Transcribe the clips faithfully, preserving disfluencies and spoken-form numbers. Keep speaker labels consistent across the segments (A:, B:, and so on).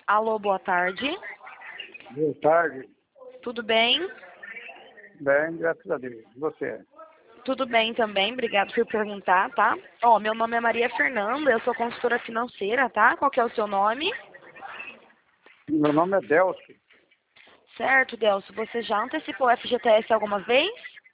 A: Alô, boa tarde.
B: Boa tarde.
A: Tudo bem?
B: Bem, graças a Deus. Você?
A: Tudo bem também, obrigado por perguntar, tá? Ó, meu nome é Maria Fernanda, eu sou consultora financeira, tá? Qual que é o seu nome?
B: Meu nome é Delcio.
A: Certo, Delcio, você já antecipou o F G T S alguma vez?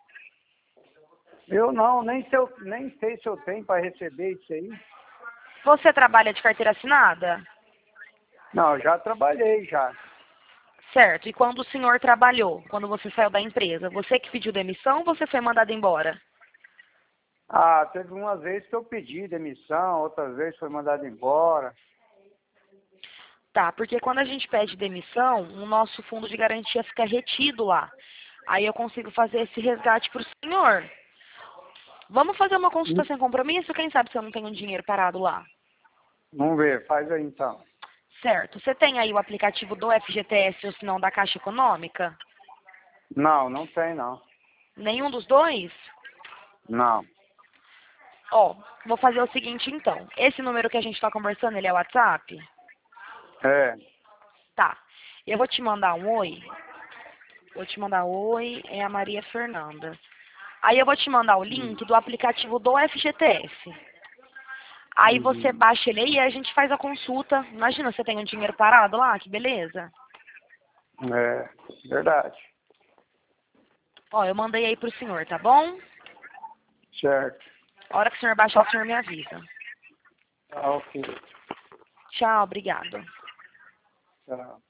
B: Eu não, nem, se eu, nem sei se eu tenho para receber isso aí.
A: Você trabalha de carteira assinada?
B: Não, eu já trabalhei já.
A: Certo, e quando o senhor trabalhou, quando você saiu da empresa, você que pediu demissão ou você foi mandado embora?
B: Ah, teve uma vez que eu pedi demissão, outras vezes foi mandado embora.
A: Tá, porque quando a gente pede demissão, o nosso fundo de garantia fica retido lá. Aí eu consigo fazer esse resgate para o senhor. Vamos fazer uma consulta sem compromisso? Quem sabe se eu não tenho um dinheiro parado lá?
B: Vamos ver, faz aí então.
A: Certo. Você tem aí o aplicativo do F G T S ou se não da Caixa Econômica?
B: Não, não tem não.
A: Nenhum dos dois?
B: Não.
A: Ó, vou fazer o seguinte então. Esse número que a gente está conversando, ele é o WhatsApp?
B: É.
A: Tá. Eu vou te mandar um oi. Vou te mandar oi, é a Maria Fernanda. Aí eu vou te mandar o link do aplicativo do F G T S. Aí você
B: Uhum.
A: baixa ele aí e a gente faz a consulta. Imagina, você tem um dinheiro parado lá, que beleza.
B: É, verdade.
A: Ó, eu mandei aí pro senhor, tá bom?
B: Certo.
A: A hora que o senhor baixar, o senhor me avisa.
B: Tá ok.
A: Tchau, obrigado.
B: Tchau.